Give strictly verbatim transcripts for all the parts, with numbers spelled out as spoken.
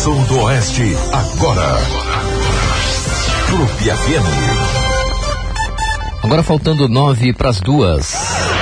Sul do Oeste, agora. Clube F M. Agora faltando nove para as duas.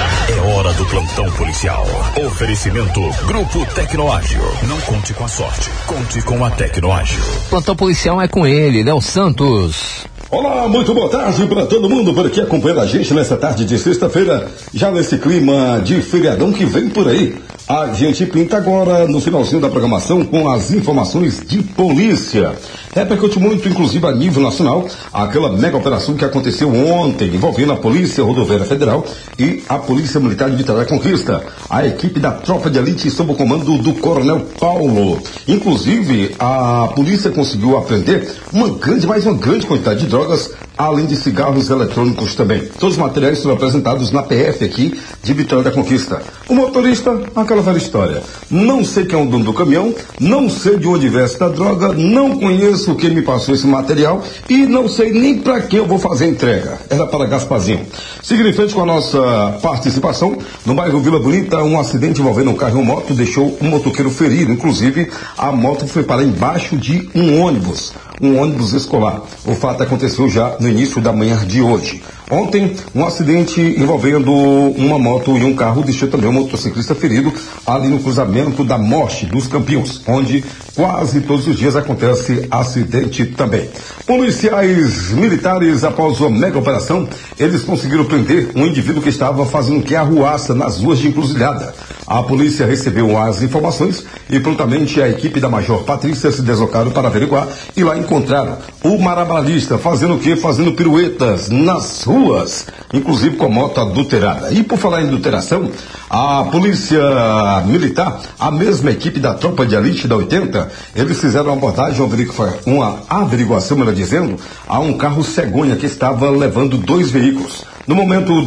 É hora do plantão policial. Oferecimento Grupo Tecnoágil. Não conte com a sorte, conte com a Tecnoágil. Plantão policial é com ele, Léo Santos. Olá, muito boa tarde para todo mundo por aqui acompanhando a gente nessa tarde de sexta-feira, já nesse clima de feriadão que vem por aí. A gente pinta agora no finalzinho da programação com as informações de polícia. Repercute muito, inclusive a nível nacional, aquela mega operação que aconteceu ontem, envolvendo a Polícia Rodoviária Federal e a Polícia Militar de Vitória da Conquista. A equipe da Tropa de Elite sob o comando do Coronel Paulo. Inclusive, a polícia conseguiu apreender uma grande, mais uma grande quantidade de drogas, além de cigarros eletrônicos também. Todos os materiais foram apresentados na P F aqui de Vitória da Conquista. O motorista, aquela velha história. Não sei quem é o dono do caminhão, não sei de onde veio esta droga, não conheço quem me passou esse material e não sei nem para quem eu vou fazer a entrega. Era para Gasparzinho. Seguindo em frente com a nossa participação, no bairro Vila Bonita, um acidente envolvendo um carro e uma moto deixou um motoqueiro ferido. Inclusive, a moto foi parar embaixo de um ônibus, um ônibus escolar. O fato aconteceu já no início da manhã de hoje. Ontem, um acidente envolvendo uma moto e um carro deixou também um motociclista ferido ali no cruzamento da Morte dos Campinhos, onde quase todos os dias acontece acidente também. Policiais militares, após uma mega operação, eles conseguiram prender um indivíduo que estava fazendo que arruaça nas ruas de Encruzilhada. A polícia recebeu as informações e prontamente a equipe da Major Patrícia se deslocaram para averiguar e lá encontraram o marabalista fazendo o quê? Fazendo piruetas nas ruas, inclusive com a moto adulterada. E por falar em adulteração, a polícia militar, a mesma equipe da Tropa de Elite da oitenta, eles fizeram uma abordagem, uma averiguação, melhor dizendo, a um carro cegonha que estava levando dois veículos. No momento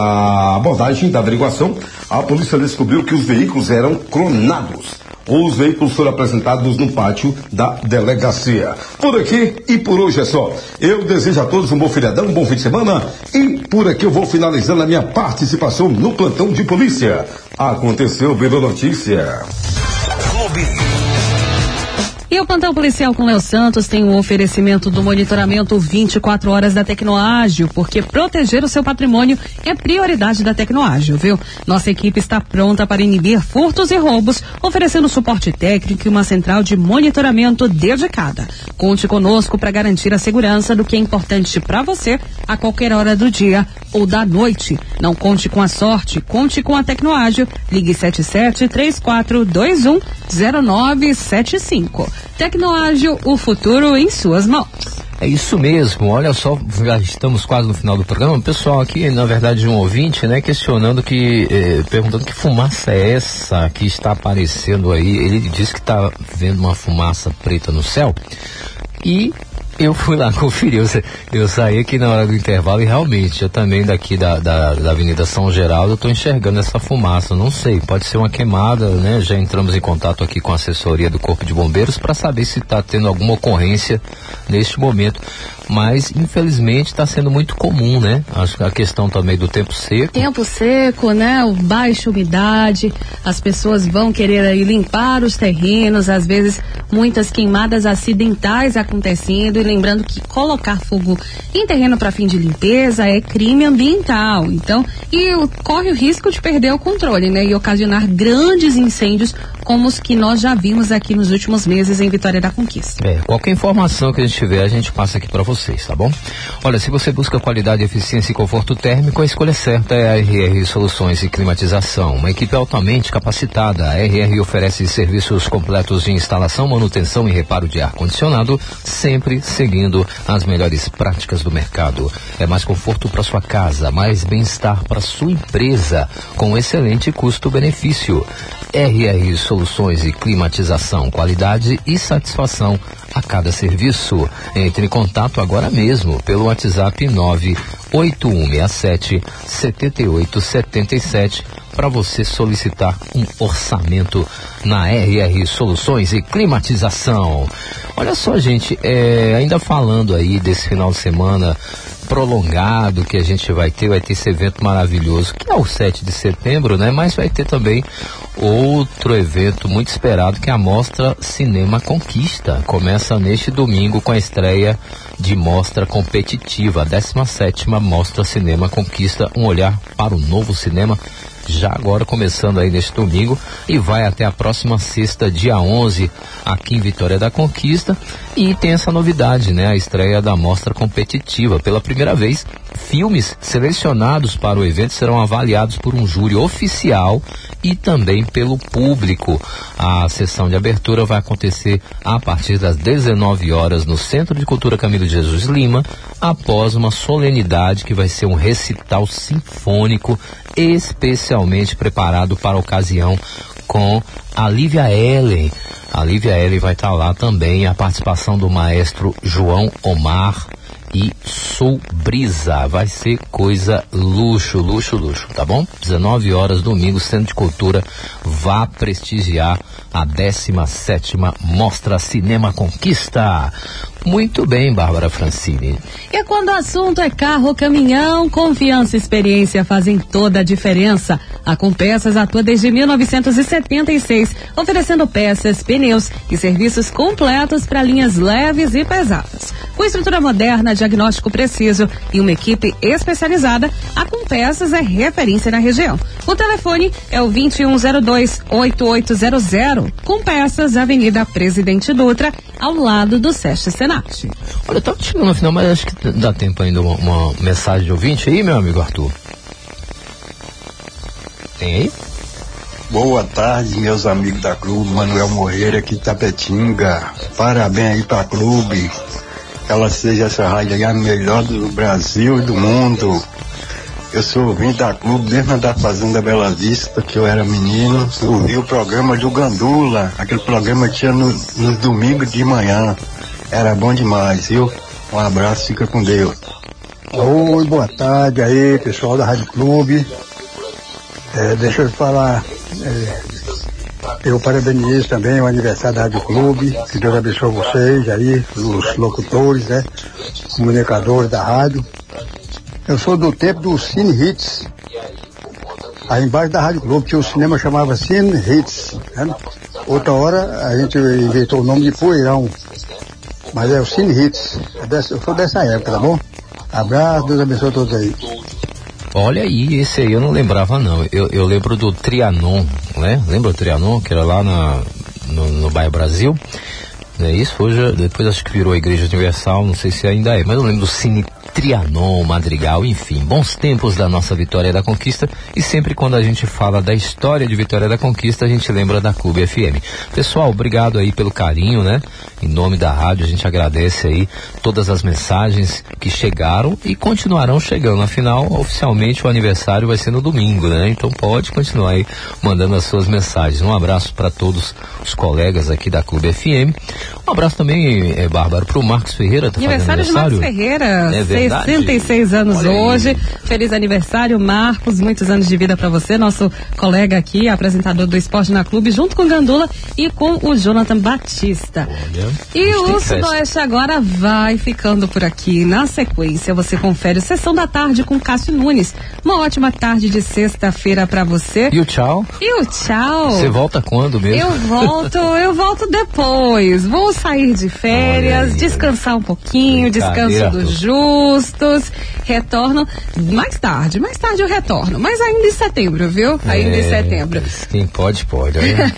da abordagem, da averiguação, a polícia descobriu que os veículos eram clonados. Os veículos foram apresentados no pátio da delegacia. Por aqui e por hoje é só. Eu desejo a todos um bom feriadão, um bom fim de semana e por aqui eu vou finalizando a minha participação no plantão de polícia. Aconteceu, virou notícia. E o plantão policial com Léo Santos tem um oferecimento do monitoramento vinte e quatro horas da Tecnoágil, porque proteger o seu patrimônio é prioridade da Tecnoágil, viu? Nossa equipe está pronta para inibir furtos e roubos, oferecendo suporte técnico e uma central de monitoramento dedicada. Conte conosco para garantir a segurança do que é importante para você a qualquer hora do dia ou da noite. Não conte com a sorte, conte com a Tecnoágil. Ligue sete sete três quatro dois um zero nove sete cinco. Tecnoágil, o futuro em suas mãos. É isso mesmo, olha só, já estamos quase no final do programa. O pessoal aqui, na verdade, um ouvinte, né, questionando que, eh, perguntando que fumaça é essa que está aparecendo aí. Ele disse que está vendo uma fumaça preta no céu e eu fui lá conferir, eu, eu saí aqui na hora do intervalo e realmente, eu também daqui da, da, da Avenida São Geraldo, eu estou enxergando essa fumaça, não sei, pode ser uma queimada, né? Já entramos em contato aqui com a assessoria do Corpo de Bombeiros para saber se está tendo alguma ocorrência neste momento, mas infelizmente está sendo muito comum, né? A, a questão também do tempo seco. Tempo seco, né? O baixa umidade, as pessoas vão querer aí limpar os terrenos, às vezes muitas queimadas acidentais acontecendo, e lembrando que colocar fogo em terreno para fim de limpeza é crime ambiental, então, e o, corre o risco de perder o controle, né? E ocasionar grandes incêndios como os que nós já vimos aqui nos últimos meses em Vitória da Conquista. É, qualquer informação que a gente tiver, a gente passa aqui para vocês, tá bom? Olha, se você busca qualidade, eficiência e conforto térmico, a escolha certa é a R R Soluções e Climatização. Uma equipe altamente capacitada, a R R oferece serviços completos de instalação, manutenção e reparo de ar-condicionado, sempre seguindo as melhores práticas do mercado. É mais conforto para sua casa, mais bem-estar para sua empresa, com excelente custo-benefício. R R Soluções e Climatização, qualidade e satisfação a cada serviço. Entre em contato agora mesmo pelo WhatsApp nove oito um seis sete sete oito sete sete para você solicitar um orçamento na R R Soluções e Climatização. Olha só, gente, é, ainda falando aí desse final de semana, prolongado que a gente vai ter, vai ter esse evento maravilhoso, que é o sete de setembro, né? Mas vai ter também outro evento muito esperado, que é a Mostra Cinema Conquista. Começa neste domingo com a estreia de mostra competitiva, a décima sétima Mostra Cinema Conquista, um olhar para o novo cinema, já agora começando aí neste domingo e vai até a próxima sexta, dia onze, aqui em Vitória da Conquista. E tem essa novidade, né? A estreia da mostra competitiva. Pela primeira vez, filmes selecionados para o evento serão avaliados por um júri oficial e também pelo público. A sessão de abertura vai acontecer a partir das dezenove horas no Centro de Cultura Camilo de Jesus Lima, após uma solenidade que vai ser um recital sinfônico especialmente preparado para a ocasião, com a Lívia Ellen. A Lívia Ellen vai estar lá também, a participação do maestro João Omar e Sul Brisa. Vai ser coisa luxo, luxo, luxo, tá bom? dezenove horas, domingo, Centro de Cultura, vá prestigiar a décima sétima Mostra Cinema Conquista. Muito bem, Bárbara Francini. E quando o assunto é carro ou caminhão, confiança e experiência fazem toda a diferença. A Compeças atua desde mil novecentos e setenta e seis, oferecendo peças, pneus e serviços completos para linhas leves e pesadas. Com estrutura moderna, diagnóstico preciso e uma equipe especializada, a Compeças é referência na região. O telefone é o vinte e um zero dois, oito oito zero zero. Compeças, Avenida Presidente Dutra, ao lado do Sesc Senat. Olha, eu tava chegando no final, mas acho que dá tempo ainda uma, uma mensagem de ouvinte aí, meu amigo Arthur. Tem aí? Boa tarde, meus amigos da Clube, Manuel Moreira aqui de Tapetinga. Parabéns aí pra Clube. Que ela seja essa rádio aí a melhor do Brasil e do mundo. Eu sou ouvinte da Clube, desde da Fazenda Bela Vista, que eu era menino. Eu ouvi o programa do Gandula, aquele programa que tinha no, nos domingos de manhã. Era bom demais, viu? Um abraço, fica com Deus. Oi, boa tarde aí, pessoal da Rádio Clube. É, deixa eu falar, é, eu parabenizo também o aniversário da Rádio Clube, que Deus abençoe vocês aí, os locutores, né, comunicadores da rádio. Eu sou do tempo do Cine Hits, aí embaixo da Rádio Clube tinha um cinema que chamava Cine Hits, né? Outra hora a gente inventou o nome de Poeirão, mas é o Cine Hits, é dessa, eu sou dessa época, tá bom? Abraço, Deus abençoe a todos aí. Olha aí, esse aí eu não lembrava não, eu, eu lembro do Trianon, né? Lembra o Trianon, que era lá na, no, no bairro Brasil? É isso, hoje, depois acho que virou a Igreja Universal, não sei se ainda é, mas eu lembro do Cine Trianon, Madrigal, enfim, bons tempos da nossa Vitória da Conquista, e sempre quando a gente fala da história de Vitória da Conquista, a gente lembra da Clube F M. Pessoal, obrigado aí pelo carinho, né? Em nome da rádio, a gente agradece aí todas as mensagens que chegaram e continuarão chegando. Afinal, oficialmente o aniversário vai ser no domingo, né? Então pode continuar aí mandando as suas mensagens. Um abraço para todos os colegas aqui da Clube F M. Um abraço também, é, Bárbara, pro Marcos Ferreira, tá aniversário fazendo aniversário. de Marcos Ferreira, é verdade? sessenta e seis anos Olha hoje. Aí. Feliz aniversário, Marcos, muitos anos de vida para você, nosso colega aqui, apresentador do Esporte na Clube, junto com o Gandula e com o Jonathan Batista. Olha, e o Sudoeste agora vai ficando por aqui. Na sequência, você confere Sessão da Tarde com Cássio Nunes. Uma ótima tarde de sexta-feira para você. E o tchau? E o tchau? Você volta quando mesmo? Eu volto, eu volto depois. Vou sair de férias, aí, descansar um pouquinho, descanso dos justos. Retorno mais tarde, mais tarde eu retorno, mas ainda em setembro, viu? Ainda é, em setembro. Quem pode, pode.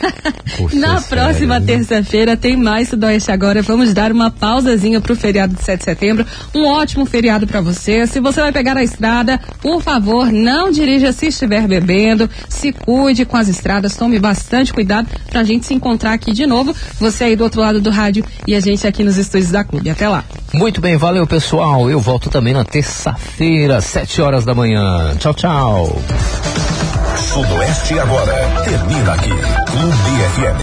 Puxa, na sério, próxima né? terça-feira tem mais Sudoeste Agora. Vamos dar uma pausazinha pro feriado de sete de setembro. Um ótimo feriado para você. Se você vai pegar a estrada, por favor, não dirija se estiver bebendo. Se cuide com as estradas, tome bastante cuidado pra gente se encontrar aqui de novo. Você aí do outro lado do rádio e a gente aqui nos estúdios da Clube. Até lá. Muito bem, valeu pessoal. Eu volto também na terça-feira, sete horas da manhã. Tchau, tchau. Sudoeste Agora termina aqui. Clube F M.